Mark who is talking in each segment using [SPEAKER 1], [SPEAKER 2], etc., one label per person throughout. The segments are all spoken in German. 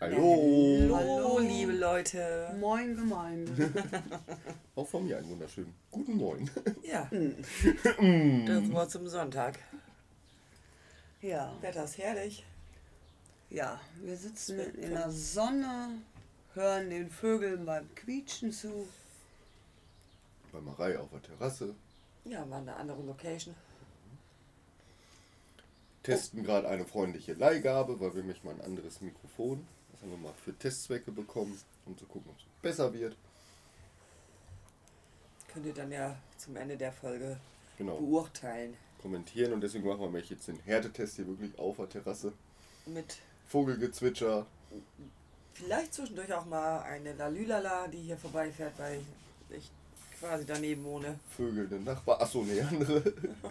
[SPEAKER 1] Hallo.
[SPEAKER 2] Hallo, liebe Leute.
[SPEAKER 3] Moin Gemeinde.
[SPEAKER 1] Auch von mir einen wunderschönen guten Morgen.
[SPEAKER 2] Ja, das Wort zum Sonntag.
[SPEAKER 3] Ja,
[SPEAKER 2] Wetter ist herrlich.
[SPEAKER 3] ja, wir sitzen in der Sonne, hören den Vögeln beim Quietschen zu.
[SPEAKER 1] Bei Marei auf der Terrasse.
[SPEAKER 2] Ja, war eine andere Location.
[SPEAKER 1] Testen gerade eine freundliche Leihgabe, weil wir nämlich mal ein anderes Mikrofon. Das haben wir mal für Testzwecke bekommen, um zu gucken, ob es besser wird.
[SPEAKER 2] Könnt ihr dann ja zum Ende der Folge
[SPEAKER 1] Genau.
[SPEAKER 2] beurteilen.
[SPEAKER 1] Kommentieren und deswegen machen wir nämlich jetzt den Härtetest hier wirklich auf der Terrasse.
[SPEAKER 2] Mit
[SPEAKER 1] Vogelgezwitscher.
[SPEAKER 2] vielleicht zwischendurch auch mal eine Lalülala, die hier vorbeifährt, weil ich quasi daneben wohne.
[SPEAKER 1] Vögel, den Nachbar. Achso, nee, andere.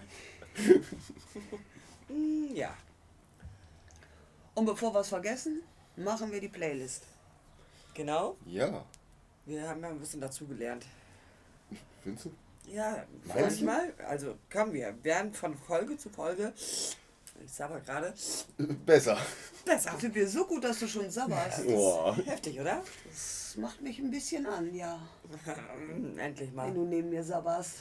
[SPEAKER 2] Ja,
[SPEAKER 3] Und bevor wir es vergessen, machen wir die Playlist.
[SPEAKER 2] genau.
[SPEAKER 1] Ja,
[SPEAKER 2] Wir haben ja ein bisschen dazugelernt.
[SPEAKER 1] findest du?
[SPEAKER 2] Ja,
[SPEAKER 1] Meinst du?
[SPEAKER 2] manchmal, also kommen wir werden von Folge zu Folge, ich sage gerade,
[SPEAKER 1] Besser.
[SPEAKER 2] besser.
[SPEAKER 3] Sind wir so gut, dass du schon sabberst?
[SPEAKER 1] Boah.
[SPEAKER 2] Heftig, oder?
[SPEAKER 3] Das macht mich ein bisschen an, ja.
[SPEAKER 2] Endlich mal.
[SPEAKER 3] Wenn du neben mir sabberst.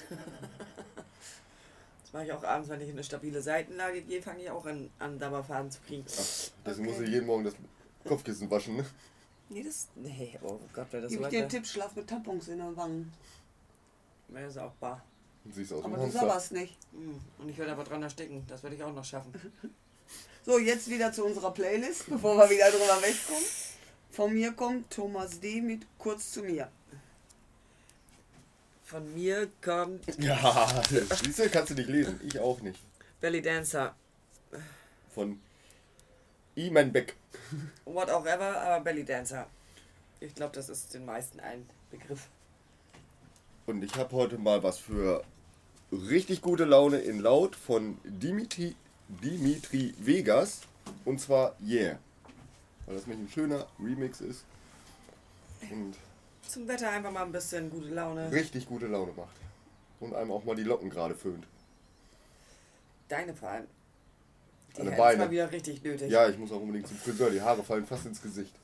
[SPEAKER 2] Das mache ich auch abends, wenn ich in eine stabile Seitenlage gehe, fange ich auch an Sabberfaden zu kriegen.
[SPEAKER 1] Deswegen
[SPEAKER 3] Okay.
[SPEAKER 1] muss ich jeden Morgen das Kopfkissen waschen, ne?
[SPEAKER 2] Nee, oh Gott, wäre das
[SPEAKER 3] Gib
[SPEAKER 2] so
[SPEAKER 3] ich dir einen
[SPEAKER 2] weit.
[SPEAKER 3] Tipp, schlaf mit Tampons in den Wangen.
[SPEAKER 2] Wäre das auch bar.
[SPEAKER 1] Und siehst aus wie
[SPEAKER 3] Aber
[SPEAKER 1] ein
[SPEAKER 3] du
[SPEAKER 1] Hamster.
[SPEAKER 3] sabberst nicht.
[SPEAKER 2] Und ich werde aber dran ersticken. Das werde ich auch noch schaffen.
[SPEAKER 3] So, jetzt wieder zu unserer Playlist, bevor wir wieder drüber wegkommen. Von mir kommt Thomas D. mit Kurz zu mir.
[SPEAKER 2] Von mir kommt
[SPEAKER 1] Ja, siehst du, kannst du nicht lesen. Ich auch nicht.
[SPEAKER 2] Belly Dancer.
[SPEAKER 1] Von Iman Beck.
[SPEAKER 2] What auch ever, aber Belly Dancer. Ich glaube, das ist den meisten ein Begriff.
[SPEAKER 1] Und ich habe heute mal was für richtig gute Laune in Laut von Dimitri Vegas. Und zwar Yeah. Weil das nämlich ein schöner Remix ist. Und
[SPEAKER 2] Zum Wetter einfach mal ein bisschen gute Laune.
[SPEAKER 1] richtig gute Laune macht. Und einem auch mal die Locken gerade föhnt.
[SPEAKER 2] Deine vor allem. Die
[SPEAKER 1] An den
[SPEAKER 2] hätten's
[SPEAKER 1] Beinen.
[SPEAKER 2] mal wieder richtig nötig.
[SPEAKER 1] Ja, ich muss auch unbedingt zum Friseur. Die Haare fallen fast ins Gesicht.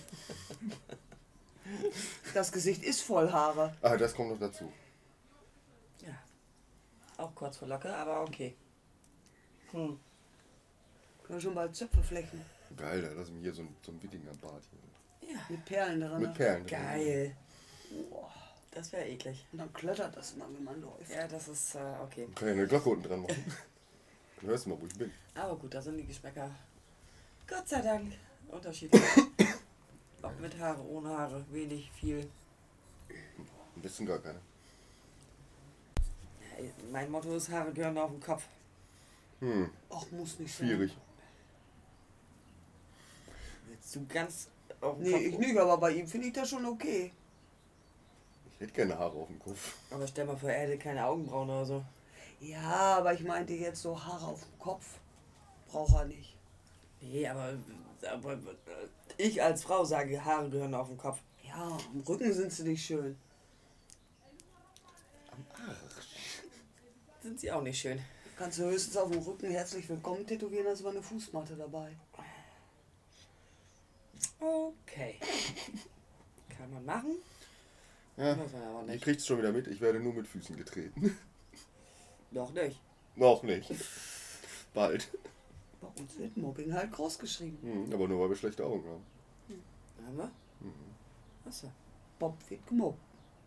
[SPEAKER 3] Das Gesicht ist voll Haare.
[SPEAKER 1] Ah, das kommt noch dazu.
[SPEAKER 2] Ja. Auch kurz vor Locke, aber okay.
[SPEAKER 3] Können wir schon bald Zöpfe flechten.
[SPEAKER 1] Geil, da lass mich hier so ein Wittinger Bart hier.
[SPEAKER 2] Ja.
[SPEAKER 3] Mit Perlen drin.
[SPEAKER 1] Mit Perlen. drin.
[SPEAKER 2] Geil.
[SPEAKER 3] Boah.
[SPEAKER 2] Das wäre eklig.
[SPEAKER 3] Und dann klettert das immer, wenn man läuft.
[SPEAKER 2] Ja, das ist okay.
[SPEAKER 1] Ich kann ja eine Glocke unten dran machen. Dann hörst du mal, wo ich bin.
[SPEAKER 2] Aber gut, da sind die Geschmäcker Gott sei Dank unterschiedlich. Ob mit Haare, ohne Haare, wenig, viel.
[SPEAKER 1] Ein bisschen gar keine.
[SPEAKER 2] Mein Motto ist, Haare gehören auf den Kopf.
[SPEAKER 3] Ach, muss nicht sein.
[SPEAKER 1] Schwierig.
[SPEAKER 2] Willst du ganz auf den
[SPEAKER 3] Nee,
[SPEAKER 2] Kopf?
[SPEAKER 3] ich nicht, aber bei ihm finde ich das schon okay.
[SPEAKER 1] Ich hätte gerne Haare auf dem Kopf.
[SPEAKER 2] Aber stell mal vor, er hätte keine Augenbrauen oder so.
[SPEAKER 3] Ja, aber ich meinte jetzt so Haare auf dem Kopf. Braucht er nicht.
[SPEAKER 2] Nee, aber ich als Frau sage, Haare gehören auf den Kopf.
[SPEAKER 3] Ja, am Rücken sind sie nicht schön.
[SPEAKER 2] Sind sie auch nicht schön.
[SPEAKER 3] Kannst du höchstens auf dem Rücken herzlich willkommen tätowieren, da ist aber eine Fußmatte dabei.
[SPEAKER 2] Okay. Kann man machen.
[SPEAKER 1] Ja,
[SPEAKER 2] Muss man aber
[SPEAKER 1] ihr
[SPEAKER 2] nicht.
[SPEAKER 1] kriegt es schon wieder mit. Ich werde nur mit Füßen getreten.
[SPEAKER 2] Noch nicht.
[SPEAKER 1] Noch nicht. Bald.
[SPEAKER 3] Bei uns wird Mobbing halt groß geschrieben.
[SPEAKER 1] Aber nur weil wir schlechte Augen haben.
[SPEAKER 2] Haben wir? Achso.
[SPEAKER 3] Bob wird gemobbt.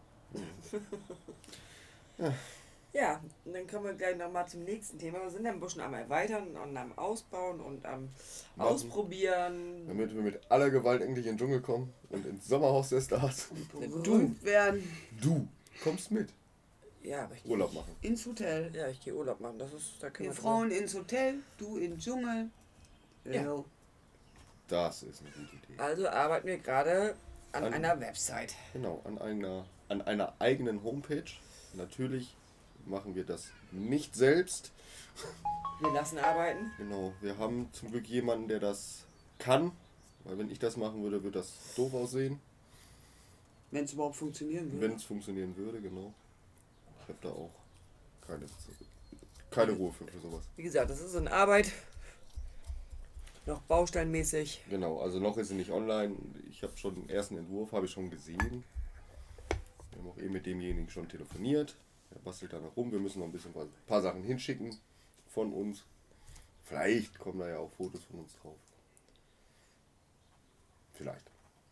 [SPEAKER 2] Ja, und dann kommen wir gleich nochmal zum nächsten Thema. Wir sind ja ein bisschen am Erweitern und am Ausbauen und am Ausprobieren.
[SPEAKER 1] Damit wir mit aller Gewalt endlich in den Dschungel kommen und ins Sommerhaus der Stars.
[SPEAKER 3] Und berühmt werden
[SPEAKER 1] Du kommst mit.
[SPEAKER 2] Ja, aber ich gehe
[SPEAKER 1] Urlaub machen.
[SPEAKER 3] ins Hotel.
[SPEAKER 2] Ja, ich gehe Urlaub machen. Das ist, da können
[SPEAKER 3] Wir
[SPEAKER 2] wir
[SPEAKER 3] Frauen ins Hotel, du in den Dschungel.
[SPEAKER 2] Ja.
[SPEAKER 3] Jo.
[SPEAKER 1] Das ist eine gute Idee.
[SPEAKER 2] Also arbeiten wir gerade an
[SPEAKER 1] An-
[SPEAKER 2] einer Website.
[SPEAKER 1] Genau, an einer eigenen Homepage. Natürlich machen wir das nicht selbst.
[SPEAKER 2] Wir lassen arbeiten.
[SPEAKER 1] Genau, wir haben zum Glück jemanden, der das kann. Weil wenn ich das machen würde, würde das doof aussehen.
[SPEAKER 3] Wenn es überhaupt funktionieren würde.
[SPEAKER 1] Wenn es funktionieren würde, genau. Ich habe da auch keine Ruhe für sowas.
[SPEAKER 2] Wie gesagt, das ist in Arbeit. noch bausteinmäßig.
[SPEAKER 1] Genau, also noch ist sie nicht online. Ich habe schon den ersten Entwurf, habe ich schon gesehen. Wir haben auch eben mit demjenigen schon telefoniert. Er bastelt da noch rum. Wir müssen noch ein paar Sachen hinschicken von uns. Vielleicht kommen da ja auch Fotos von uns drauf. Vielleicht.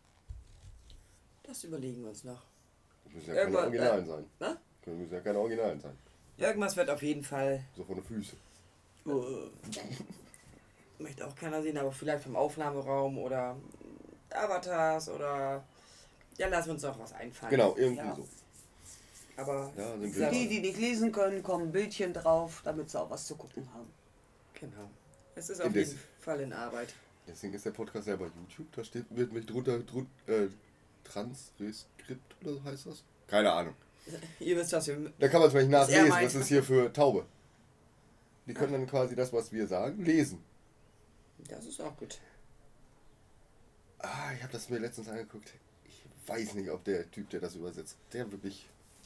[SPEAKER 2] Das überlegen wir uns noch.
[SPEAKER 1] Das müssen ja keine Originalen sein.
[SPEAKER 2] Na?
[SPEAKER 1] Das müssen ja keine Originalen sein.
[SPEAKER 2] Irgendwas wird auf jeden Fall.
[SPEAKER 1] So von den Füßen.
[SPEAKER 2] Möchte auch keiner sehen, aber vielleicht vom Aufnahmeraum oder Avatars oder. Ja, lassen wir uns doch was einfallen.
[SPEAKER 1] Genau, irgendwie
[SPEAKER 2] ja.
[SPEAKER 1] so.
[SPEAKER 2] Aber
[SPEAKER 1] Ja, sind
[SPEAKER 3] Für
[SPEAKER 1] wir
[SPEAKER 3] die nicht lesen können, kommen Bildchen drauf, damit sie auch was zu gucken haben.
[SPEAKER 2] genau. Es ist auf jeden Fall in Arbeit.
[SPEAKER 1] Deswegen ist der Podcast ja bei YouTube. Da wird mich Transkript oder so heißt das? Keine Ahnung.
[SPEAKER 2] Ihr wisst, was wir.
[SPEAKER 1] Da kann man es vielleicht
[SPEAKER 2] Was er
[SPEAKER 1] nachlesen.
[SPEAKER 2] meint.
[SPEAKER 1] Was ist hier für Taube? Die können dann quasi das, was wir sagen, lesen.
[SPEAKER 2] Das ist auch gut.
[SPEAKER 1] Ich habe das mir letztens angeguckt. Ich weiß nicht, ob der Typ, der das übersetzt, der wirklich...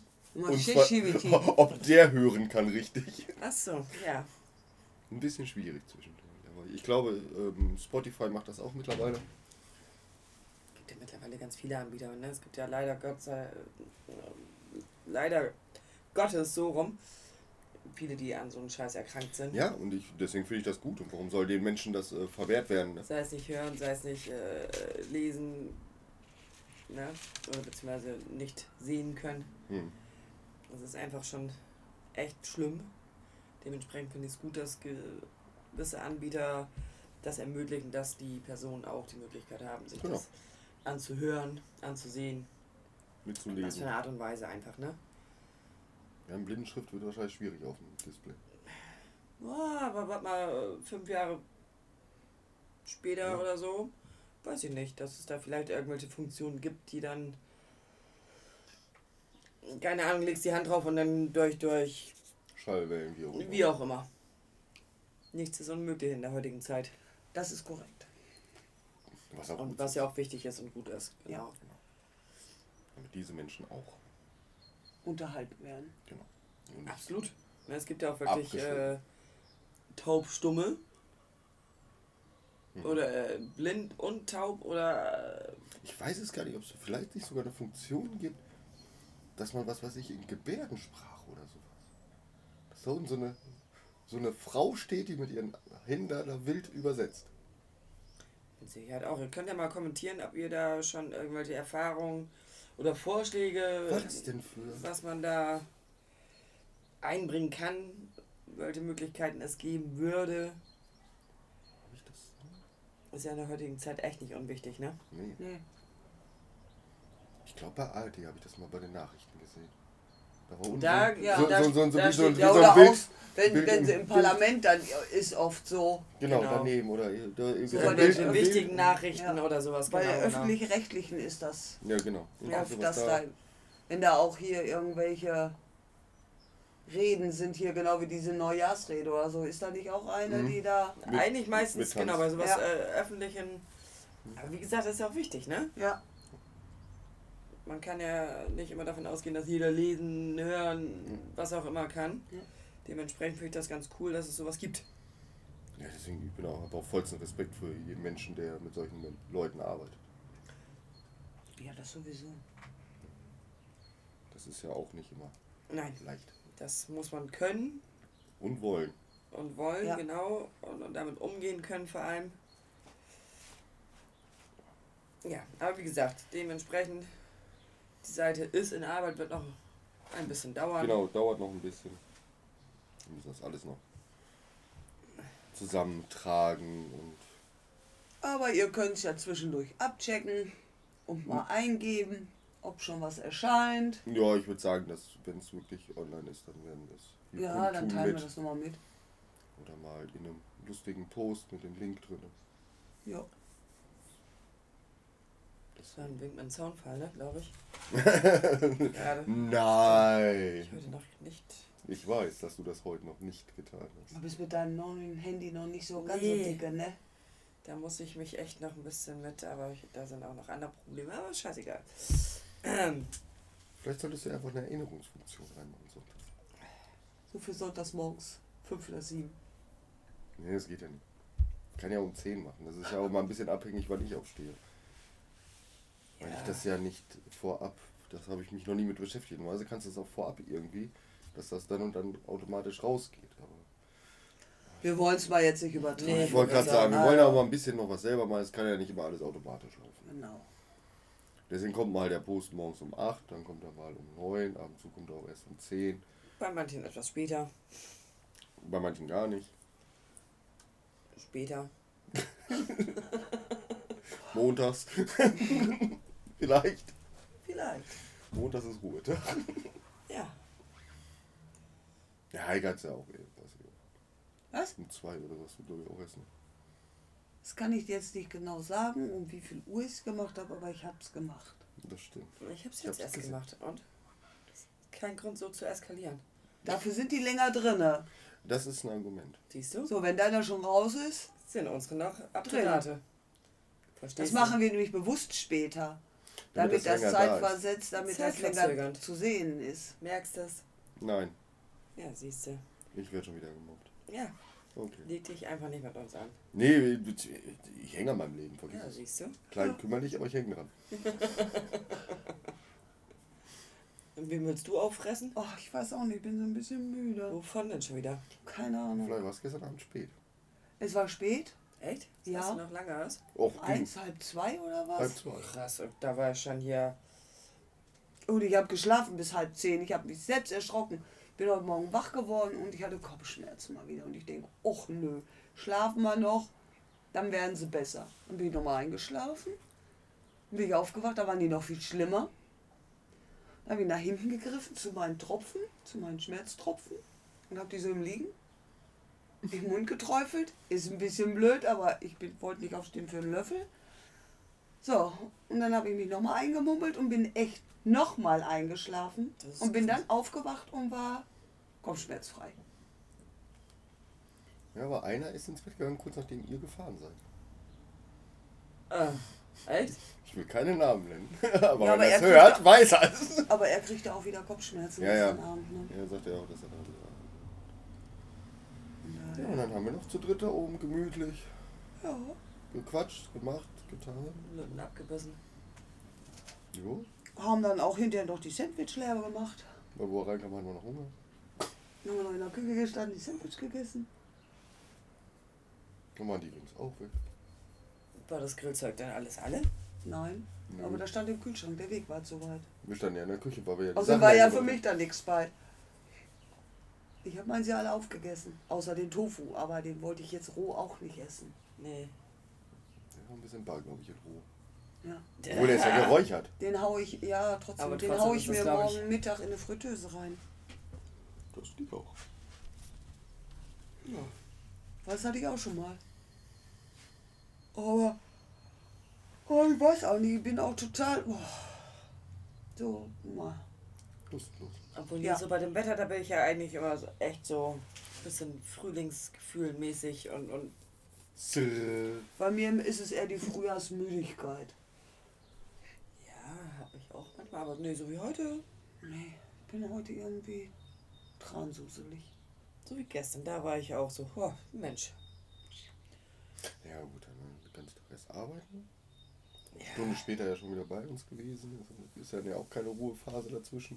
[SPEAKER 1] ob der hören kann richtig.
[SPEAKER 2] Achso, ja.
[SPEAKER 1] Ein bisschen schwierig zwischendurch. Aber ich glaube, Spotify macht das auch mittlerweile.
[SPEAKER 2] Es gibt ja mittlerweile ganz viele Anbieter. Ne? Es gibt ja leider leider Gottes so rum. Viele, die an so einem Scheiß erkrankt sind.
[SPEAKER 1] Ja, und deswegen finde ich das gut. Und warum soll den Menschen das verwehrt werden? Ne?
[SPEAKER 2] Sei es nicht hören, sei es nicht lesen, ne? Oder beziehungsweise nicht sehen können. Das ist einfach schon echt schlimm. Dementsprechend finde ich es gut, dass gewisse Anbieter das ermöglichen, dass die Personen auch die Möglichkeit haben, sich das anzuhören, anzusehen.
[SPEAKER 1] Mitzulesen.
[SPEAKER 2] Was für eine Art und Weise einfach, ne?
[SPEAKER 1] Ja, Blindenschrift wird wahrscheinlich schwierig auf dem Display.
[SPEAKER 2] Aber warte mal, 5 Jahre später oder so, weiß ich nicht, dass es da vielleicht irgendwelche Funktionen gibt, die dann, keine Ahnung, legst die Hand drauf und dann durch
[SPEAKER 1] Schallwellen,
[SPEAKER 2] wie auch immer. Nichts ist unmöglich in der heutigen Zeit.
[SPEAKER 3] Das ist korrekt.
[SPEAKER 2] Was ja auch wichtig ist und gut ist. Genau.
[SPEAKER 3] Ja.
[SPEAKER 1] Damit diese Menschen auch.
[SPEAKER 3] Unterhalten werden.
[SPEAKER 1] Genau.
[SPEAKER 2] Absolut. Es gibt ja auch wirklich taubstumme oder blind und taub oder...
[SPEAKER 1] Ich weiß es gar nicht, ob es vielleicht nicht sogar eine Funktion gibt, dass man was weiß ich in Gebärdensprache oder sowas. Dass da so eine Frau steht, die mit ihren Händen da wild übersetzt.
[SPEAKER 2] Mit Sicherheit auch. Ihr könnt ja mal kommentieren, ob ihr da schon irgendwelche Erfahrungen oder Vorschläge,
[SPEAKER 1] Was denn für?
[SPEAKER 2] was man da einbringen kann, welche Möglichkeiten es geben würde.
[SPEAKER 1] Hab ich das?
[SPEAKER 2] Ist ja in der heutigen Zeit echt nicht unwichtig, ne?
[SPEAKER 1] Nee. Ich glaube bei ARD habe ich das mal bei den Nachrichten gesehen. Da war unten so ein Bild.
[SPEAKER 3] Wenn sie im Parlament, dann ist oft so.
[SPEAKER 1] Genau, daneben oder
[SPEAKER 2] so bei den wichtigen Nachrichten oder sowas.
[SPEAKER 3] Bei den öffentlich-rechtlichen ist das.
[SPEAKER 1] Ja, genau.
[SPEAKER 3] Oft, dass da, wenn da auch hier irgendwelche Reden sind, hier genau wie diese Neujahrsrede oder so, ist da nicht auch eine, die da...
[SPEAKER 2] Eigentlich meistens, genau, bei sowas öffentlichen. Aber wie gesagt, das ist ja auch wichtig, ne?
[SPEAKER 3] Ja.
[SPEAKER 2] Man kann ja nicht immer davon ausgehen, dass jeder lesen, hören, was auch immer kann. Ja. Dementsprechend finde ich das ganz cool, dass es sowas gibt.
[SPEAKER 1] Ja, deswegen ich habe auch vollsten Respekt für jeden Menschen, der mit solchen Leuten arbeitet.
[SPEAKER 3] Ja, das sowieso.
[SPEAKER 1] Das ist ja auch nicht immer leicht.
[SPEAKER 2] Das muss man können.
[SPEAKER 1] Und wollen.
[SPEAKER 2] Und wollen, genau. Und damit umgehen können vor allem. Ja, aber wie gesagt, dementsprechend, die Seite ist in Arbeit, wird noch ein bisschen dauern.
[SPEAKER 1] Genau, dauert noch ein bisschen. Wir müssen das alles noch zusammentragen und...
[SPEAKER 3] Aber ihr könnt es ja zwischendurch abchecken und mal eingeben, ob schon was erscheint.
[SPEAKER 1] Ja, ich würde sagen, dass wenn es wirklich online ist, dann werden wir es...
[SPEAKER 3] Ja, dann teilen wir das nochmal mit.
[SPEAKER 1] Oder mal in einem lustigen Post mit dem Link drin.
[SPEAKER 3] Ja.
[SPEAKER 2] Das war ein Wink mit dem Soundfall, ne, glaube ich.
[SPEAKER 1] Nein!
[SPEAKER 2] Ich heute noch nicht.
[SPEAKER 1] Ich weiß, dass du das heute noch nicht getan hast.
[SPEAKER 3] Du bist mit deinem neuen Handy noch nicht so ganz so dicke, ne?
[SPEAKER 2] Da muss ich mich echt noch ein bisschen mit, aber da sind auch noch andere Probleme, aber scheißegal.
[SPEAKER 1] Vielleicht solltest du einfach eine Erinnerungsfunktion reinmachen.
[SPEAKER 3] So für sonntags morgens, 5 oder 7.
[SPEAKER 1] Nee, das geht ja nicht. Kann ja um 10 machen. Das ist ja auch mal ein bisschen abhängig, wann ich aufstehe. Weil ich das ja nicht vorab, das habe ich mich noch nie mit beschäftigt. Normalerweise kannst du es auch vorab irgendwie, dass das dann und dann automatisch rausgeht. Aber
[SPEAKER 3] Wir wollen es mal jetzt nicht übertreiben.
[SPEAKER 2] Nee,
[SPEAKER 1] ich wollte gerade sagen, wir
[SPEAKER 3] also-
[SPEAKER 1] wollen ja auch mal ein bisschen noch was selber machen. Es kann ja nicht immer alles automatisch laufen.
[SPEAKER 3] Genau.
[SPEAKER 1] Deswegen kommt mal der Post morgens um 8, dann kommt er mal um 9, ab und zu kommt er auch erst um 10.
[SPEAKER 2] Bei manchen etwas später.
[SPEAKER 1] Bei manchen gar nicht.
[SPEAKER 2] Später.
[SPEAKER 1] Montags. Vielleicht.
[SPEAKER 2] Vielleicht.
[SPEAKER 1] Montags ist Ruhetag.
[SPEAKER 2] Ja.
[SPEAKER 1] Ja, Heike hat ja auch irgendwas.
[SPEAKER 3] Was?
[SPEAKER 1] Um 2 oder was, glaube ich, auch essen.
[SPEAKER 3] Das kann ich dir jetzt nicht genau sagen, um wie viel Uhr ich es gemacht habe, aber ich habe es gemacht.
[SPEAKER 1] Das stimmt.
[SPEAKER 2] Ich hab's
[SPEAKER 1] Ich
[SPEAKER 2] jetzt
[SPEAKER 1] hab's
[SPEAKER 2] erst
[SPEAKER 1] gesehen.
[SPEAKER 2] gemacht. Und? Das ist kein Grund so zu eskalieren.
[SPEAKER 3] Dafür sind die länger drinne.
[SPEAKER 1] Das ist ein Argument.
[SPEAKER 2] Siehst du?
[SPEAKER 3] So, wenn deiner schon raus ist,
[SPEAKER 2] Sind unsere noch
[SPEAKER 3] Drin.
[SPEAKER 2] Abdrehate. Verstehst
[SPEAKER 3] das
[SPEAKER 2] du?
[SPEAKER 3] machen wir nämlich bewusst später. Damit das
[SPEAKER 1] länger da ist.
[SPEAKER 3] zeitversetzt, damit das länger
[SPEAKER 2] Zeitverzögernd.
[SPEAKER 3] zu sehen ist.
[SPEAKER 2] Merkst du es?
[SPEAKER 1] Nein,
[SPEAKER 2] Ja, siehst du.
[SPEAKER 1] ich werde schon wieder gemobbt.
[SPEAKER 2] Ja,
[SPEAKER 1] Okay.
[SPEAKER 2] leg dich einfach nicht mit uns an.
[SPEAKER 1] Nee, ich hänge an meinem Leben, vergiss
[SPEAKER 2] Ja,
[SPEAKER 1] es.
[SPEAKER 2] siehst du.
[SPEAKER 1] Klein kümmerlich, aber ich hänge dran.
[SPEAKER 2] Und wen willst du auffressen?
[SPEAKER 3] Oh, ich weiß auch nicht, ich bin so ein bisschen müde.
[SPEAKER 2] Wovon denn schon wieder?
[SPEAKER 3] Keine Ahnung.
[SPEAKER 1] Vielleicht war es gestern Abend spät.
[SPEAKER 3] Es war spät.
[SPEAKER 2] Echt?
[SPEAKER 3] Ja.
[SPEAKER 2] Hast du noch lange aus?
[SPEAKER 1] Och, ging.
[SPEAKER 3] 1, halb 2 oder was?
[SPEAKER 1] 1:30.
[SPEAKER 2] Krass, und da war ich schon hier.
[SPEAKER 3] Und ich habe geschlafen bis 9:30. Ich habe mich selbst erschrocken. Bin heute Morgen wach geworden und ich hatte Kopfschmerzen mal wieder. Und ich denke, och nö, schlafen wir noch, dann werden sie besser. Dann bin ich nochmal eingeschlafen. Dann bin ich aufgewacht, da waren die noch viel schlimmer. Dann habe ich nach hinten gegriffen zu meinen Tropfen, zu meinen Schmerztropfen und habe die so im Liegen in den Mund geträufelt. Ist ein bisschen blöd, aber ich wollte nicht aufstehen für einen Löffel. So, und dann habe ich mich nochmal eingemummelt und bin echt nochmal eingeschlafen
[SPEAKER 2] Das ist
[SPEAKER 3] und bin
[SPEAKER 2] krass.
[SPEAKER 3] dann aufgewacht und war kopfschmerzfrei.
[SPEAKER 1] Ja, aber einer ist ins Bett gegangen, kurz nachdem ihr gefahren seid.
[SPEAKER 2] Echt?
[SPEAKER 1] Ich will keine Namen nennen. aber
[SPEAKER 3] Ja, aber
[SPEAKER 1] wenn er
[SPEAKER 3] er
[SPEAKER 1] es
[SPEAKER 3] kriegt
[SPEAKER 1] hört,
[SPEAKER 3] doch-
[SPEAKER 1] weiß er es.
[SPEAKER 3] Aber er kriegte auch wieder Kopfschmerzen
[SPEAKER 1] Ja, ja.
[SPEAKER 3] gestern Abend. Ne?
[SPEAKER 1] Er sagt ja auch, dass er da war. Ja, und dann haben wir noch zu dritt da oben gemütlich
[SPEAKER 3] Ja.
[SPEAKER 1] gequatscht, gemacht, getan.
[SPEAKER 2] Lütten abgebissen.
[SPEAKER 1] Jo,
[SPEAKER 3] Haben dann auch hinterher noch die Sandwich leer gemacht.
[SPEAKER 1] weil wo er reinkam, hatten wir noch Hunger.
[SPEAKER 3] Dann haben wir noch in der Küche gestanden, die Sandwich gegessen.
[SPEAKER 1] Dann waren die übrigens auch weg.
[SPEAKER 2] War das Grillzeug dann alles alle?
[SPEAKER 3] Nein,
[SPEAKER 1] Nö.
[SPEAKER 3] aber da stand im Kühlschrank, der Weg war zu weit.
[SPEAKER 1] Wir standen ja in der Küche, weil wir ja die
[SPEAKER 3] Außerdem
[SPEAKER 1] Sachen
[SPEAKER 3] war ja für
[SPEAKER 1] eingebracht
[SPEAKER 3] mich da nichts bei. Ich habe meinen sie alle aufgegessen, außer den Tofu, aber den wollte ich jetzt roh auch nicht essen.
[SPEAKER 2] Nee.
[SPEAKER 1] haben. Ja, ein bisschen bar, glaube ich, in Ruhe.
[SPEAKER 3] Ja.
[SPEAKER 1] Obwohl, der ist ja geräuchert.
[SPEAKER 3] Den hau ich, ja trotzdem,
[SPEAKER 2] Aber
[SPEAKER 3] den
[SPEAKER 2] trotzdem
[SPEAKER 3] hau
[SPEAKER 2] ist
[SPEAKER 3] ich
[SPEAKER 2] das,
[SPEAKER 3] mir
[SPEAKER 2] glaub
[SPEAKER 3] morgen
[SPEAKER 2] ich-
[SPEAKER 3] Mittag in eine Fritteuse rein.
[SPEAKER 1] Das geht auch.
[SPEAKER 3] Ja. Das hatte ich auch schon mal. Aber ich weiß auch nicht, ich bin auch total so mal.
[SPEAKER 1] Lustlos.
[SPEAKER 2] Obwohl
[SPEAKER 3] Ja.
[SPEAKER 2] hier so bei dem Wetter, da bin ich ja eigentlich immer so echt so ein bisschen Frühlingsgefühl-mäßig und
[SPEAKER 3] Bei mir ist es eher die Frühjahrsmüdigkeit.
[SPEAKER 2] ja, habe ich auch manchmal, aber nee, so wie heute,
[SPEAKER 3] Nee, ich bin heute irgendwie transuselig.
[SPEAKER 2] so wie gestern, da war ich auch so, oh, Mensch.
[SPEAKER 1] Ja gut, dann den ganzen Tag erst arbeiten. Eine
[SPEAKER 2] Ja.
[SPEAKER 1] Stunde später ja schon wieder bei uns gewesen. Ist ja auch keine Ruhephase dazwischen.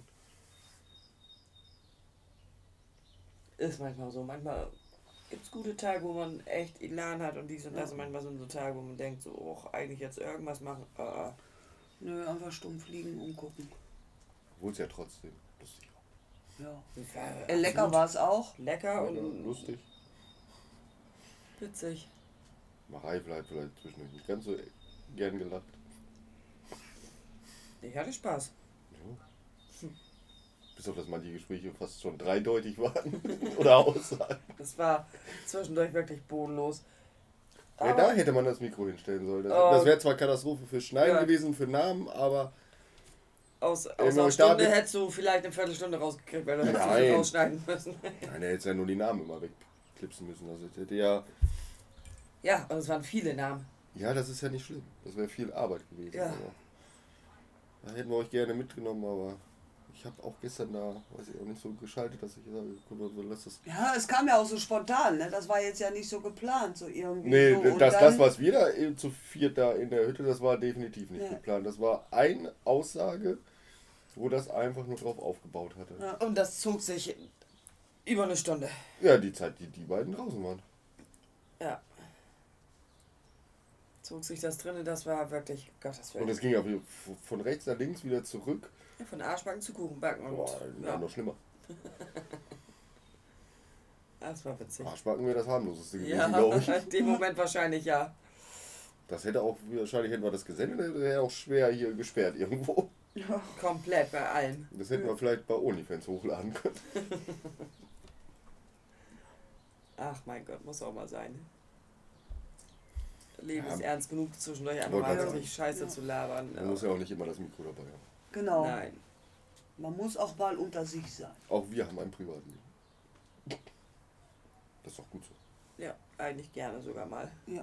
[SPEAKER 2] Ist manchmal so, manchmal gibt es gute Tage, wo man echt Elan hat und dies und das, und manchmal sind so Tage, wo man denkt, so, oh, eigentlich jetzt irgendwas machen.
[SPEAKER 3] Nö, einfach stumpf liegen und gucken.
[SPEAKER 1] Obwohl es ja trotzdem lustig war.
[SPEAKER 3] Ja. Lecker war es auch.
[SPEAKER 2] Lecker
[SPEAKER 1] Ja,
[SPEAKER 2] und
[SPEAKER 1] lustig.
[SPEAKER 2] witzig.
[SPEAKER 1] Marei bleibt vielleicht zwischendurch nicht ganz so gern gelacht.
[SPEAKER 2] Ich hatte Spaß.
[SPEAKER 1] Ja. Bis auf, dass manche Gespräche fast schon dreideutig waren. Oder Aussagen.
[SPEAKER 2] Das war zwischendurch wirklich bodenlos.
[SPEAKER 1] Ja, da hätte man das Mikro hinstellen sollen. Das,
[SPEAKER 2] Oh.
[SPEAKER 1] das wäre zwar Katastrophe für Schneiden
[SPEAKER 2] Ja.
[SPEAKER 1] gewesen, für Namen, aber
[SPEAKER 2] Aus
[SPEAKER 1] wenn
[SPEAKER 2] einer
[SPEAKER 1] euch da
[SPEAKER 2] Stunde
[SPEAKER 1] mit-
[SPEAKER 2] hättest du vielleicht eine Viertelstunde rausgekriegt, weil du hättest
[SPEAKER 1] Nein.
[SPEAKER 2] nicht rausschneiden müssen.
[SPEAKER 1] nein, er hätte ja nur die Namen immer wegklipsen müssen. Also ich hätte ja.
[SPEAKER 2] Ja, und es waren viele Namen.
[SPEAKER 1] Ja, das ist ja nicht schlimm. Das wäre viel Arbeit gewesen.
[SPEAKER 2] Ja.
[SPEAKER 1] Aber da hätten wir euch gerne mitgenommen, aber Ich habe auch gestern da, weiß ich auch nicht, so geschaltet, dass ich sage, guck mal, lass das.
[SPEAKER 3] Ja, es kam ja auch so spontan, ne? Das war jetzt ja nicht so geplant, so irgendwie.
[SPEAKER 1] Nee,
[SPEAKER 3] so. Und
[SPEAKER 1] das,
[SPEAKER 3] dann,
[SPEAKER 1] was wir da zu viert da in der Hütte, das war definitiv nicht
[SPEAKER 3] Nee.
[SPEAKER 1] geplant. Das war eine Aussage, wo das einfach nur drauf aufgebaut hatte.
[SPEAKER 3] Ja.
[SPEAKER 2] Und das zog sich über eine Stunde.
[SPEAKER 1] Ja, die Zeit, die beiden draußen waren.
[SPEAKER 2] Ja. Zog sich das drinne, das war wirklich Gottes
[SPEAKER 1] Und
[SPEAKER 2] Willen.
[SPEAKER 1] es ging auch wieder von rechts nach links wieder zurück.
[SPEAKER 2] Ja, von Arschbacken zu Kuchenbacken und
[SPEAKER 1] Boah, ja, noch schlimmer.
[SPEAKER 2] das war witzig.
[SPEAKER 1] Arschbacken wäre das harmloseste gewesen,
[SPEAKER 2] Ja,
[SPEAKER 1] glaube ich.
[SPEAKER 2] in dem Moment wahrscheinlich ja.
[SPEAKER 1] Das hätte auch, wahrscheinlich hätten wir das gesendet, das wäre auch schwer hier gesperrt irgendwo.
[SPEAKER 3] ja.
[SPEAKER 2] Komplett bei allen.
[SPEAKER 1] Das hätten wir vielleicht bei OnlyFans hochladen können.
[SPEAKER 2] Ach mein Gott, muss auch mal sein. Leben
[SPEAKER 1] Ja,
[SPEAKER 2] ist ernst genug, zwischendurch einfach
[SPEAKER 1] wollte
[SPEAKER 2] mal
[SPEAKER 1] gerade
[SPEAKER 2] wirklich Scheiße
[SPEAKER 3] Ja.
[SPEAKER 2] zu labern.
[SPEAKER 1] Man muss ja auch nicht immer das Mikro dabei haben.
[SPEAKER 3] Genau.
[SPEAKER 2] Nein.
[SPEAKER 3] Man muss auch mal unter sich sein.
[SPEAKER 1] Auch wir haben ein Privatleben. Das ist doch gut so.
[SPEAKER 2] Ja, eigentlich gerne sogar mal.
[SPEAKER 3] Ja.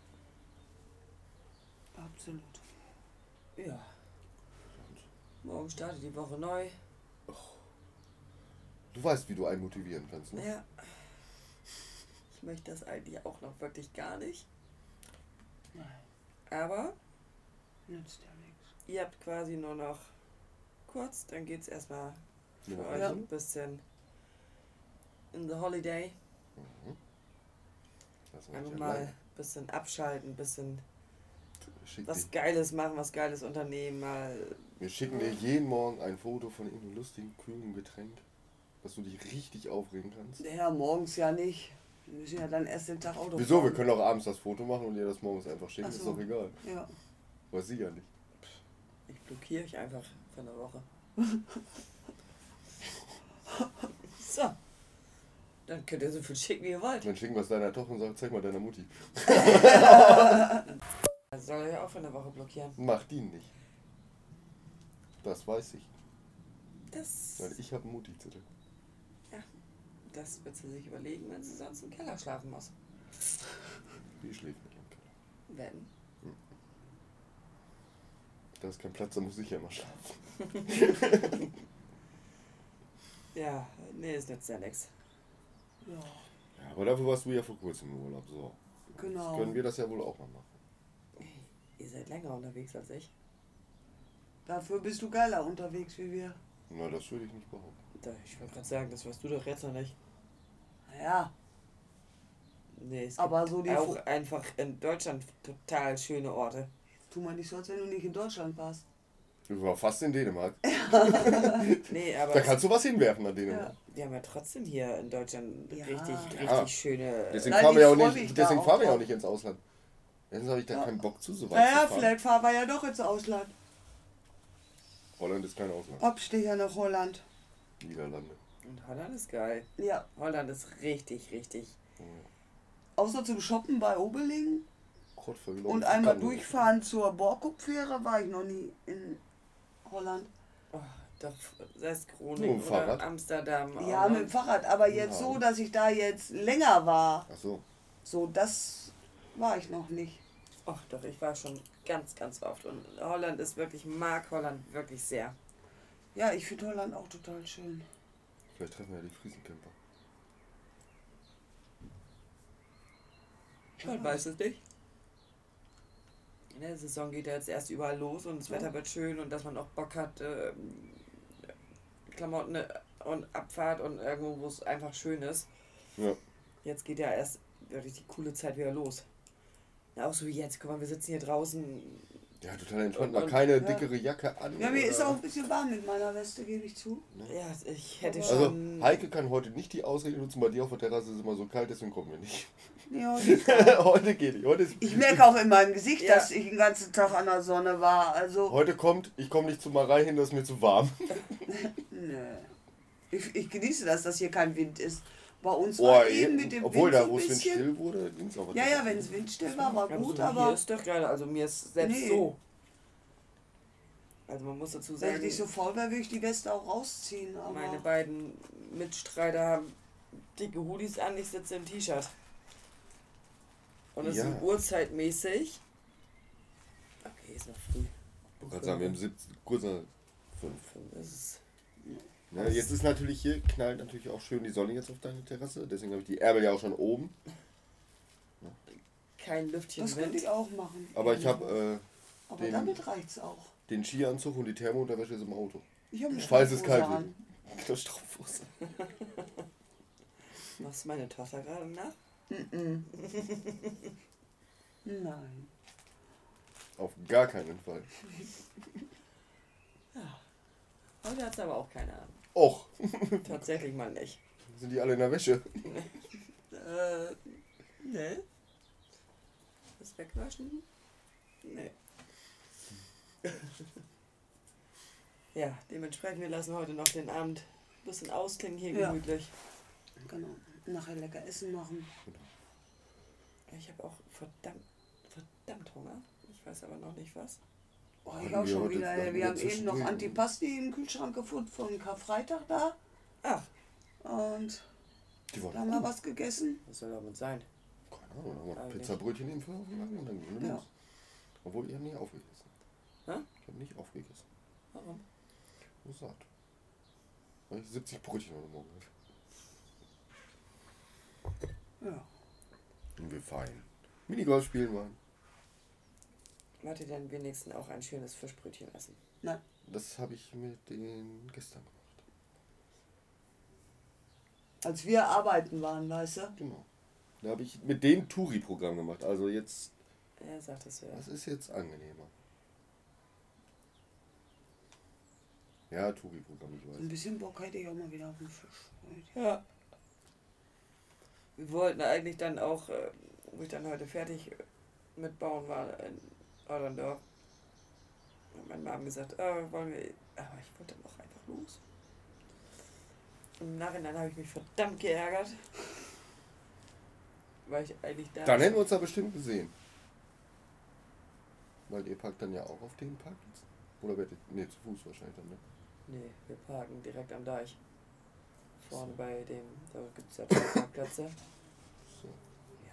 [SPEAKER 3] Absolut.
[SPEAKER 2] Ja. Morgen startet die Woche neu.
[SPEAKER 1] Du weißt, wie du einen motivieren kannst, ne?
[SPEAKER 2] Ja. Ich möchte das eigentlich auch noch wirklich gar nicht.
[SPEAKER 3] Nein,
[SPEAKER 2] Aber
[SPEAKER 3] nützt ja nichts.
[SPEAKER 2] ihr habt quasi nur noch kurz, dann geht's erstmal für
[SPEAKER 1] Ja.
[SPEAKER 2] euch
[SPEAKER 3] Ja.
[SPEAKER 2] ein bisschen in the holiday.
[SPEAKER 1] Das war
[SPEAKER 2] Einfach
[SPEAKER 1] nicht
[SPEAKER 2] mal
[SPEAKER 1] alleine.
[SPEAKER 2] ein bisschen abschalten, ein bisschen
[SPEAKER 1] Schick
[SPEAKER 2] was
[SPEAKER 1] dich.
[SPEAKER 2] Geiles machen, was Geiles unternehmen, mal.
[SPEAKER 1] Wir schicken dir jeden Morgen ein Foto von irgendeinem lustigen, kühlen Getränk, dass du dich richtig aufregen kannst.
[SPEAKER 3] Ja, morgens ja nicht. Wir müssen ja dann erst den Tag Auto
[SPEAKER 1] Wieso? Wir
[SPEAKER 3] fahren.
[SPEAKER 1] können auch abends das Foto machen und dir das morgens einfach schicken,
[SPEAKER 3] Ach
[SPEAKER 1] ist
[SPEAKER 3] so.
[SPEAKER 1] doch egal.
[SPEAKER 3] Ja.
[SPEAKER 1] Weiß sie ja nicht.
[SPEAKER 2] Ich blockiere euch einfach für eine Woche. So. Dann könnt ihr so viel schicken, wie ihr wollt.
[SPEAKER 1] Dann schicken wir es deiner Tochter und sagen, zeig mal deiner Mutti.
[SPEAKER 2] Das soll ich auch für eine Woche blockieren.
[SPEAKER 1] Mach die nicht. Das weiß ich.
[SPEAKER 2] Das,
[SPEAKER 1] Weil ich habe einen Mutti-Zettel.
[SPEAKER 2] das wird sie sich überlegen, wenn sie sonst im Keller schlafen muss.
[SPEAKER 1] Die schläft nicht im Keller.
[SPEAKER 2] Wenn.
[SPEAKER 1] Da ist kein Platz, da muss ich ja immer schlafen.
[SPEAKER 2] Ja, nee, es nützt ja nichts.
[SPEAKER 3] Ja,
[SPEAKER 1] Ja, aber dafür warst du ja vor kurzem im Urlaub. So.
[SPEAKER 3] genau.
[SPEAKER 1] Jetzt können wir das ja wohl auch mal machen.
[SPEAKER 2] Ihr seid länger unterwegs als ich.
[SPEAKER 3] Dafür bist du geiler unterwegs wie wir.
[SPEAKER 1] Na, das würde ich nicht behaupten.
[SPEAKER 2] Ich wollte gerade sagen, das weißt du doch jetzt noch nicht.
[SPEAKER 3] Naja,
[SPEAKER 2] Nee, es
[SPEAKER 3] aber so die
[SPEAKER 2] gibt auch einfach in Deutschland total schöne Orte.
[SPEAKER 3] tu mal nicht so, als wenn du nicht in Deutschland warst.
[SPEAKER 1] Ich war fast in Dänemark.
[SPEAKER 2] Nee, aber
[SPEAKER 1] Da kannst du was hinwerfen an Dänemark.
[SPEAKER 3] Ja.
[SPEAKER 2] wir haben ja trotzdem hier in Deutschland
[SPEAKER 3] Ja.
[SPEAKER 2] richtig
[SPEAKER 1] Ja.
[SPEAKER 2] schöne.
[SPEAKER 1] Deswegen
[SPEAKER 3] Nein,
[SPEAKER 1] fahren wir
[SPEAKER 3] ich
[SPEAKER 1] ja auch
[SPEAKER 3] freu
[SPEAKER 1] nicht,
[SPEAKER 3] mich da
[SPEAKER 1] deswegen
[SPEAKER 3] auch
[SPEAKER 1] fahren wir ja auch
[SPEAKER 3] drauf.
[SPEAKER 1] nicht ins Ausland. Jetzt habe ich da
[SPEAKER 3] Ja.
[SPEAKER 1] keinen Bock zu weit
[SPEAKER 3] Naja,
[SPEAKER 1] zu fahren.
[SPEAKER 3] vielleicht fahren wir ja doch ins Ausland.
[SPEAKER 1] Holland ist kein Ausland.
[SPEAKER 3] Abstecher nach Holland.
[SPEAKER 1] Niederlande.
[SPEAKER 2] Und Holland ist geil.
[SPEAKER 3] Ja,
[SPEAKER 2] Holland ist richtig, richtig.
[SPEAKER 3] außer zum Shoppen bei Oberlingen
[SPEAKER 1] Gottvergelobte
[SPEAKER 3] und einmal
[SPEAKER 1] Kanu.
[SPEAKER 3] durchfahren zur Borkup-Fähre war ich noch nie in Holland.
[SPEAKER 2] Oh, doch, sei es
[SPEAKER 1] Nur
[SPEAKER 2] Groningen
[SPEAKER 1] im Fahrrad?
[SPEAKER 2] oder Amsterdam.
[SPEAKER 3] Ja, mit dem Fahrrad, aber jetzt
[SPEAKER 1] Ja.
[SPEAKER 3] so, dass ich da jetzt länger war.
[SPEAKER 1] Ach so.
[SPEAKER 3] So, das war ich noch nicht.
[SPEAKER 2] Ach doch, ich war schon ganz, ganz oft. Und Holland ist wirklich, mag Holland wirklich sehr.
[SPEAKER 3] Ja, ich finde Holland auch total schön.
[SPEAKER 1] Vielleicht treffen wir ja die Friesencamper.
[SPEAKER 2] Man weiß es nicht. In der Saison geht ja jetzt erst überall los und das
[SPEAKER 3] Ja.
[SPEAKER 2] Wetter wird schön und dass man auch Bock hat, Klamotten und Abfahrt und irgendwo, wo es einfach schön ist.
[SPEAKER 1] Ja.
[SPEAKER 2] Jetzt geht ja erst wirklich die coole Zeit wieder los. Ja, auch so wie jetzt. Guck mal, wir sitzen hier draußen.
[SPEAKER 1] Ja, total entspannt.
[SPEAKER 2] Und-
[SPEAKER 1] Mal keine
[SPEAKER 3] ja.
[SPEAKER 1] dickere Jacke an.
[SPEAKER 3] Ja, mir
[SPEAKER 1] oder-
[SPEAKER 3] ist auch ein bisschen warm mit meiner Weste, gebe ich zu.
[SPEAKER 2] Ja, ich hätte
[SPEAKER 3] Aber-
[SPEAKER 2] schon.
[SPEAKER 1] Also, Heike kann heute nicht die Ausrede nutzen, bei dir auf der Terrasse ist es immer so kalt, deswegen kommen wir nicht.
[SPEAKER 3] Nee, heute nicht.
[SPEAKER 1] Heute geht nicht. Heute, ist,
[SPEAKER 3] Ich merke auch in meinem Gesicht,
[SPEAKER 2] Ja.
[SPEAKER 3] dass ich den ganzen Tag an der Sonne war. Also,
[SPEAKER 1] heute kommt, ich komme nicht zu Marei hin, das ist mir zu warm.
[SPEAKER 3] nee. Ich genieße das, dass hier kein Wind ist. Bei uns
[SPEAKER 1] Oh,
[SPEAKER 3] war eben mit dem
[SPEAKER 1] obwohl
[SPEAKER 3] Wind
[SPEAKER 1] da,
[SPEAKER 3] so
[SPEAKER 1] wo
[SPEAKER 3] ein
[SPEAKER 1] es
[SPEAKER 3] bisschen...
[SPEAKER 1] still wurde, ging es aber.
[SPEAKER 3] Ja, ja, wenn es windstill war, war
[SPEAKER 2] Ja,
[SPEAKER 3] gut,
[SPEAKER 2] so
[SPEAKER 3] aber
[SPEAKER 2] hier ist doch geil. Also mir ist selbst
[SPEAKER 3] Nee.
[SPEAKER 2] so. Also man muss dazu
[SPEAKER 3] wenn ich
[SPEAKER 2] sagen,
[SPEAKER 3] nicht so faul wäre, würde ich die Weste auch rausziehen. Aber
[SPEAKER 2] meine beiden Mitstreiter haben dicke Hoodies an, ich sitze im T-Shirt. Und es
[SPEAKER 1] Ja.
[SPEAKER 2] ist uhrzeitmäßig. Okay, ist noch früh.
[SPEAKER 1] Ich wollte gerade sagen, wir haben 17, kurz nach 5.
[SPEAKER 2] Es ist
[SPEAKER 1] Ja, jetzt ist natürlich hier, knallt natürlich auch schön die Sonne jetzt auf deine Terrasse. Deswegen habe ich die Ärmel ja auch schon oben.
[SPEAKER 2] Kein Lüftchen
[SPEAKER 3] Das könnte
[SPEAKER 2] Wind.
[SPEAKER 3] ich auch machen.
[SPEAKER 1] Aber ich habe
[SPEAKER 3] Aber damit reicht's auch.
[SPEAKER 1] den Skianzug und die Thermounterwäsche ist im Auto.
[SPEAKER 3] Ich habe eine
[SPEAKER 1] Falls es
[SPEAKER 3] Strumpfhose
[SPEAKER 1] kalt
[SPEAKER 3] an.
[SPEAKER 1] wird. Das Strumpfhose.
[SPEAKER 2] Machst du meine Tochter gerade nach?
[SPEAKER 3] Nein.
[SPEAKER 1] Auf gar keinen Fall.
[SPEAKER 2] Heute hat sie aber auch keine Ahnung.
[SPEAKER 1] Och,
[SPEAKER 2] Tatsächlich mal nicht.
[SPEAKER 1] sind die alle in der Wäsche?
[SPEAKER 2] Ne? Das Wegwaschen? Nee. Ja, dementsprechend, wir lassen heute noch den Abend ein bisschen ausklingen hier
[SPEAKER 3] Ja.
[SPEAKER 2] gemütlich.
[SPEAKER 3] Genau. Nachher lecker Essen machen.
[SPEAKER 2] Ich habe auch verdammt Hunger. Ich weiß aber noch nicht was.
[SPEAKER 3] Oh,
[SPEAKER 1] Hatten
[SPEAKER 3] ich auch
[SPEAKER 1] wir
[SPEAKER 3] schon
[SPEAKER 1] heute-
[SPEAKER 3] wieder.
[SPEAKER 1] hatten
[SPEAKER 3] Wir
[SPEAKER 1] wir
[SPEAKER 3] haben eben noch
[SPEAKER 1] zwischendurch-
[SPEAKER 3] Antipasti im Kühlschrank gefunden von Karfreitag da.
[SPEAKER 2] Ach,
[SPEAKER 3] Und
[SPEAKER 1] Die
[SPEAKER 3] da
[SPEAKER 1] wollen
[SPEAKER 3] haben wir was gegessen.
[SPEAKER 2] was soll damit sein?
[SPEAKER 1] Keine Ahnung, dann haben wir
[SPEAKER 2] Eigentlich.
[SPEAKER 1] Pizzabrötchen im Feuer aufgeladen und dann gehen wir
[SPEAKER 3] Ja.
[SPEAKER 1] los. Obwohl, ich habe nicht aufgegessen.
[SPEAKER 2] Hä?
[SPEAKER 1] Ich habe nicht aufgegessen.
[SPEAKER 2] Warum?
[SPEAKER 1] Nur satt. Weil ich 70 Brötchen heute Morgen hatte.
[SPEAKER 3] Ja.
[SPEAKER 1] Und wir fein. Minigolf spielen waren.
[SPEAKER 2] Wollt ihr denn wenigstens auch ein schönes Fischbrötchen essen?
[SPEAKER 3] Nein.
[SPEAKER 1] Das habe ich mit den gestern gemacht.
[SPEAKER 3] Als wir arbeiten waren, weißt du?
[SPEAKER 1] Genau. Da habe ich mit dem Touri-Programm gemacht. Also jetzt,
[SPEAKER 2] Er sagt es ja.
[SPEAKER 1] das ist jetzt angenehmer. Ja, Touri-Programm, ich
[SPEAKER 3] Ein
[SPEAKER 1] weiß.
[SPEAKER 3] bisschen Bock hätte ich auch mal wieder auf den Fisch.
[SPEAKER 2] Ja. Wir wollten eigentlich dann auch, wo ich dann heute fertig mit Bauen war in Orlandorf, hat meine Mom gesagt, wollen wir, aber ich wollte dann auch einfach los. Im Nachhinein habe ich mich verdammt geärgert, weil ich eigentlich da...
[SPEAKER 1] Dann hätten wir uns da bestimmt gesehen. Weil ihr parkt dann ja auch auf dem Parkplatz. Oder werdet ihr, zu Fuß wahrscheinlich dann, ne?
[SPEAKER 2] Nee, wir parken direkt am Deich. Vorne bei dem, da gibt es ja zwei Parkplätze.
[SPEAKER 1] So.
[SPEAKER 2] Ja,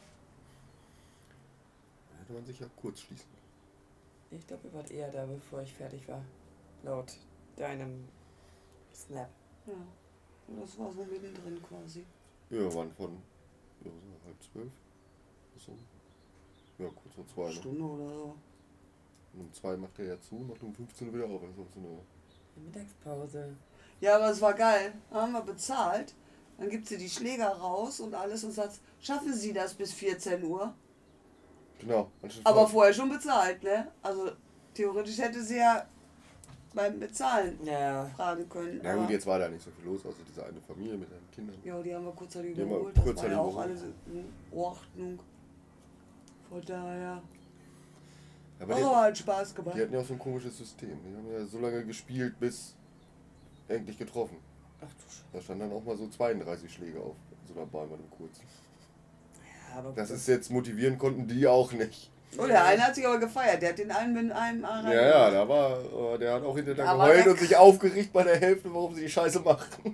[SPEAKER 1] Da hätte man sich ja kurz schließen können.
[SPEAKER 2] ich glaube, ihr wart eher da, bevor ich fertig war. Laut deinem Snap.
[SPEAKER 3] Ja. Und das war so mittendrin quasi.
[SPEAKER 1] Ja, wir waren von ja, so 11:30 bis um, ja, kurz vor 2. Ne?
[SPEAKER 3] Stunde oder so.
[SPEAKER 1] Und um 2 macht er ja zu, macht um 15 Uhr wieder auf. Also so eine,
[SPEAKER 2] Die Mittagspause.
[SPEAKER 3] Ja, aber es war geil. Da haben wir bezahlt. Dann gibt sie die Schläger raus und alles und sagt, schaffen Sie das bis 14 Uhr?
[SPEAKER 1] genau. anstatt
[SPEAKER 3] Aber
[SPEAKER 1] vor-
[SPEAKER 3] vorher schon bezahlt, ne? Also theoretisch hätte sie ja beim Bezahlen
[SPEAKER 2] Ja,
[SPEAKER 3] fragen können.
[SPEAKER 1] Na
[SPEAKER 3] aber-
[SPEAKER 1] gut, jetzt war da nicht so viel los, außer diese eine Familie mit ihren Kindern.
[SPEAKER 3] Ja, die haben wir kurzzeitig
[SPEAKER 1] Die haben wir
[SPEAKER 3] überholt. Das war
[SPEAKER 1] kurzzeitig
[SPEAKER 3] ja auch
[SPEAKER 1] überholt.
[SPEAKER 3] alles in Ordnung. Von daher.
[SPEAKER 1] Aber
[SPEAKER 3] Aber hat Spaß gemacht.
[SPEAKER 1] die hatten ja auch so ein komisches System. Die haben ja so lange gespielt, bis endlich getroffen.
[SPEAKER 2] ach du Scheiße.
[SPEAKER 1] Da standen dann auch mal so 32 Schläge auf so einer Bahn bei dem kurzen.
[SPEAKER 2] Ja, aber
[SPEAKER 1] Das ist jetzt motivieren konnten die auch nicht.
[SPEAKER 3] Oh, der eine hat sich aber gefeiert. Der hat den einen mit einem A rein.
[SPEAKER 1] Ja, da war, der hat auch hinterher
[SPEAKER 3] Aber
[SPEAKER 1] geheult
[SPEAKER 3] der-
[SPEAKER 1] und sich aufgeregt bei der Hälfte, warum sie die Scheiße machen.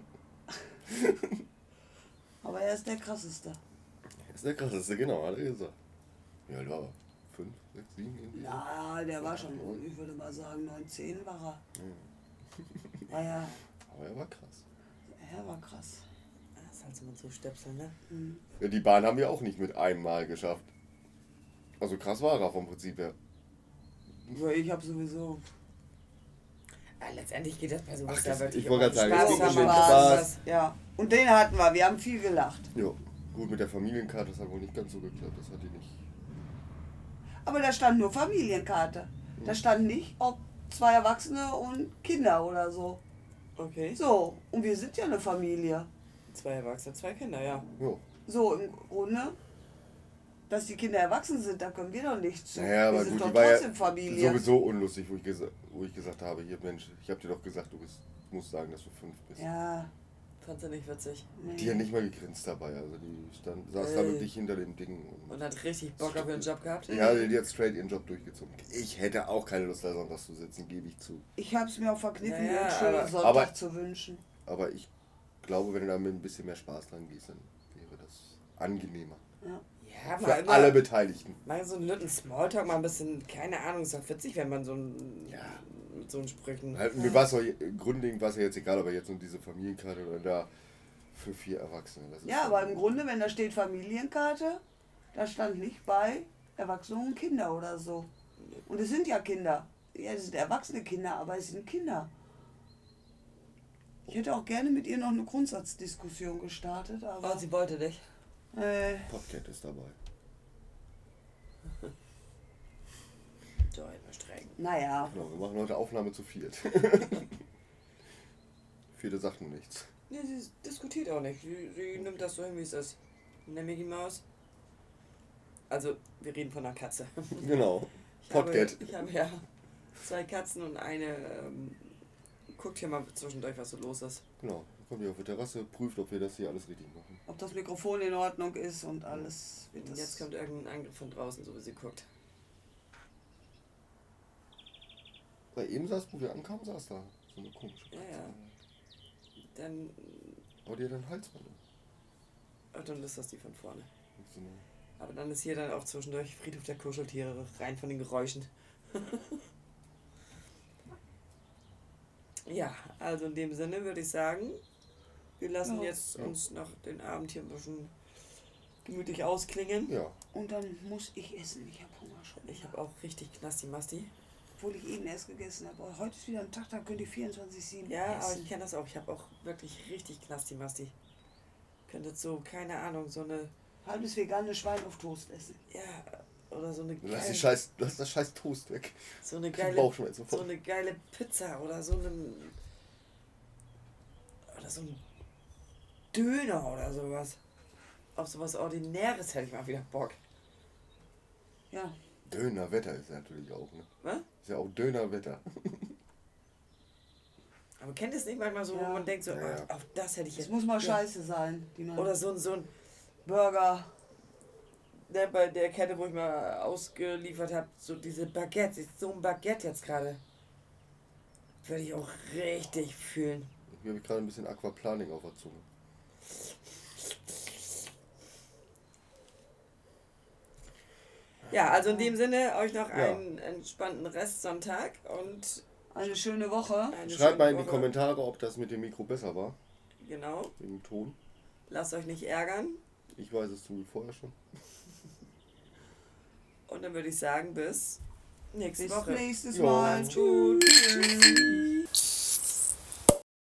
[SPEAKER 3] Aber er ist der krasseste.
[SPEAKER 1] Das ist der krasseste, genau, hat er gesagt. Ja, da war 5, 6, 7 irgendwie.
[SPEAKER 3] Ja, der war schon, ich würde mal sagen, 9, 10 war er. Naja,
[SPEAKER 1] Aber er war krass.
[SPEAKER 3] er war krass.
[SPEAKER 2] das ist halt so mit so Stöpseln, ne?
[SPEAKER 3] Mhm.
[SPEAKER 1] Ja, die Bahn haben wir auch nicht mit einem Mal geschafft. Also krass war er vom Prinzip her.
[SPEAKER 3] Ja, ich habe sowieso
[SPEAKER 2] Letztendlich geht das bei sowas
[SPEAKER 1] Ach,
[SPEAKER 2] ja
[SPEAKER 1] das-
[SPEAKER 2] wirklich
[SPEAKER 1] ich wollte
[SPEAKER 2] um
[SPEAKER 1] gerade sagen,
[SPEAKER 2] Spaß
[SPEAKER 1] es geht um
[SPEAKER 2] haben
[SPEAKER 1] den
[SPEAKER 2] und
[SPEAKER 1] Spaß.
[SPEAKER 2] was.
[SPEAKER 3] Ja, und den hatten wir. Wir haben viel gelacht.
[SPEAKER 1] Ja, gut, mit der Familienkarte, das hat wohl nicht ganz so geklappt. Das hat die nicht.
[SPEAKER 3] Aber da stand nur Familienkarte. Da stand nicht, ob 2 Erwachsene und Kinder oder so.
[SPEAKER 2] Okay.
[SPEAKER 3] So, und wir sind ja eine Familie.
[SPEAKER 2] 2 Erwachsene, 2 Kinder, ja.
[SPEAKER 1] Ja.
[SPEAKER 3] So, im Grunde, dass die Kinder erwachsen sind, da können wir doch nichts zu.
[SPEAKER 1] Naja, aber
[SPEAKER 3] wir sind
[SPEAKER 1] gut,
[SPEAKER 3] doch
[SPEAKER 1] die war ja
[SPEAKER 3] trotzdem Familie.
[SPEAKER 1] sowieso unlustig, wo ich gesagt habe, hier Mensch, ich habe dir doch gesagt, du musst sagen, dass du 5 bist.
[SPEAKER 3] Ja,
[SPEAKER 2] Fandst du nicht witzig.
[SPEAKER 3] nee.
[SPEAKER 1] Die hat nicht mal gegrinst dabei, also die saß da
[SPEAKER 2] Ey.
[SPEAKER 1] wirklich hinter dem Ding.
[SPEAKER 2] Und hat richtig Bock auf ihren Job gehabt.
[SPEAKER 1] Ja, die hat straight ihren Job durchgezogen. Ich hätte auch keine Lust, da sonntags zu sitzen, gebe ich zu.
[SPEAKER 3] Ich habe es mir auch verkniffen,
[SPEAKER 2] Ja,
[SPEAKER 3] mir einen
[SPEAKER 2] ja,
[SPEAKER 3] schönen
[SPEAKER 2] aber-
[SPEAKER 3] Sonntag
[SPEAKER 1] aber-
[SPEAKER 3] zu wünschen.
[SPEAKER 1] Aber ich glaube, wenn du da mit ein bisschen mehr Spaß dran gehst, dann wäre das angenehmer.
[SPEAKER 3] Ja.
[SPEAKER 2] Ja,
[SPEAKER 1] Für
[SPEAKER 2] mal immer,
[SPEAKER 1] alle Beteiligten.
[SPEAKER 2] mal so einen Lütten Smalltalk, mal ein bisschen, keine Ahnung, ist doch witzig, wenn man so ein,
[SPEAKER 1] Ja.
[SPEAKER 2] mit so Sprüchen.
[SPEAKER 1] Halt, mir war es grundlegend war es ja jetzt egal, aber jetzt nur diese Familienkarte oder da für 4 Erwachsene. Das ist
[SPEAKER 3] Ja,
[SPEAKER 1] schon-
[SPEAKER 3] aber im Grunde, wenn da steht Familienkarte, da stand nicht bei Erwachsene und Kinder oder so. Und es sind ja Kinder. Ja, es sind erwachsene Kinder, aber es sind Kinder. Ich hätte auch gerne mit ihr noch eine Grundsatzdiskussion gestartet, aber
[SPEAKER 2] Oh, sie wollte dich.
[SPEAKER 1] Podcat ist dabei.
[SPEAKER 2] So, immer streng.
[SPEAKER 3] naja.
[SPEAKER 1] Genau, wir machen heute Aufnahme zu 4. 4 sagt nur nichts.
[SPEAKER 2] Nee, sie diskutiert auch nicht. Sie nimmt das so hin, wie es ist. Ne, Mickey Maus. Also, wir reden von einer Katze.
[SPEAKER 1] Genau. Podcat.
[SPEAKER 2] Ich habe ja 2 Katzen und eine guckt hier mal zwischendurch, was so los ist.
[SPEAKER 1] Genau. Dann kommt ihr auf die Terrasse, prüft, ob wir das hier alles richtig machen.
[SPEAKER 3] Ob das Mikrofon in Ordnung ist und alles. Wird
[SPEAKER 2] Und
[SPEAKER 3] das
[SPEAKER 2] jetzt kommt irgendein Angriff von draußen, so wie sie guckt.
[SPEAKER 1] Weil eben saß, wo wir ankamen, saß da so eine komische Katze.
[SPEAKER 2] Ja. Dann,
[SPEAKER 1] Aber die hat einen Halsband.
[SPEAKER 2] dann ist das die von vorne.
[SPEAKER 1] So eine-
[SPEAKER 2] Aber dann ist hier dann auch zwischendurch Friedhof der Kuscheltiere, rein von den Geräuschen. Ja, also in dem Sinne würde ich sagen, wir lassen
[SPEAKER 3] Ja.
[SPEAKER 2] jetzt uns noch den Abend hier ein bisschen gemütlich ausklingen.
[SPEAKER 1] Ja,
[SPEAKER 3] Und dann muss ich essen. Ich habe Hunger schon.
[SPEAKER 2] Ich habe auch richtig Knasti-Masti.
[SPEAKER 3] Obwohl ich eben erst gegessen habe. Aber heute ist wieder ein Tag, da könnt ihr 24/7
[SPEAKER 2] Ja, aber
[SPEAKER 3] essen.
[SPEAKER 2] ich kenne das auch. Ich habe auch wirklich richtig Knasti-Masti. Könnte so, keine Ahnung, so eine,
[SPEAKER 3] Halbes vegane Schwein auf Toast essen.
[SPEAKER 2] ja, oder so eine
[SPEAKER 1] lass,
[SPEAKER 2] geile,
[SPEAKER 1] lass das scheiß Toast weg.
[SPEAKER 2] so eine
[SPEAKER 1] Krieg
[SPEAKER 2] geile,
[SPEAKER 1] Bauchschmerzen
[SPEAKER 2] so
[SPEAKER 1] sofort.
[SPEAKER 2] eine geile Pizza oder so ein Döner oder sowas. Auf sowas Ordinäres hätte ich mal wieder Bock.
[SPEAKER 3] Ja.
[SPEAKER 1] Dönerwetter ist ja natürlich auch, ne?
[SPEAKER 2] Was?
[SPEAKER 1] Ist ja auch Dönerwetter.
[SPEAKER 2] Aber kennt ihr es nicht manchmal so, wo
[SPEAKER 3] Ja.
[SPEAKER 2] man denkt so,
[SPEAKER 1] Ja, ja.
[SPEAKER 2] auf das hätte ich
[SPEAKER 3] Es
[SPEAKER 2] jetzt...
[SPEAKER 3] muss mal
[SPEAKER 2] Ja.
[SPEAKER 3] Scheiße sein, die man.
[SPEAKER 2] Oder so ein
[SPEAKER 3] Burger.
[SPEAKER 2] bei der Kette, wo ich mal ausgeliefert habe, so diese Baguette, so ein Baguette jetzt gerade. Würde ich auch richtig fühlen.
[SPEAKER 1] Hier habe ich gerade ein bisschen Aquaplaning auf der Zunge.
[SPEAKER 2] Ja, also in dem Sinne euch noch
[SPEAKER 1] Ja.
[SPEAKER 2] einen entspannten Restsonntag und
[SPEAKER 3] Eine schöne Woche.
[SPEAKER 2] eine
[SPEAKER 1] Schreibt
[SPEAKER 2] schöne
[SPEAKER 1] mal in die
[SPEAKER 2] Woche.
[SPEAKER 1] Kommentare, ob das mit dem Mikro besser war.
[SPEAKER 2] Genau,
[SPEAKER 1] Wegen dem Ton.
[SPEAKER 2] lasst euch nicht ärgern.
[SPEAKER 1] Ich weiß es zum vorher schon.
[SPEAKER 2] Und dann würde ich sagen, bis nächste
[SPEAKER 3] Bis
[SPEAKER 2] Woche.
[SPEAKER 3] nächstes
[SPEAKER 1] Ja.
[SPEAKER 3] Mal.
[SPEAKER 2] Macht's gut.
[SPEAKER 3] Tschüss.
[SPEAKER 2] Tschüssi.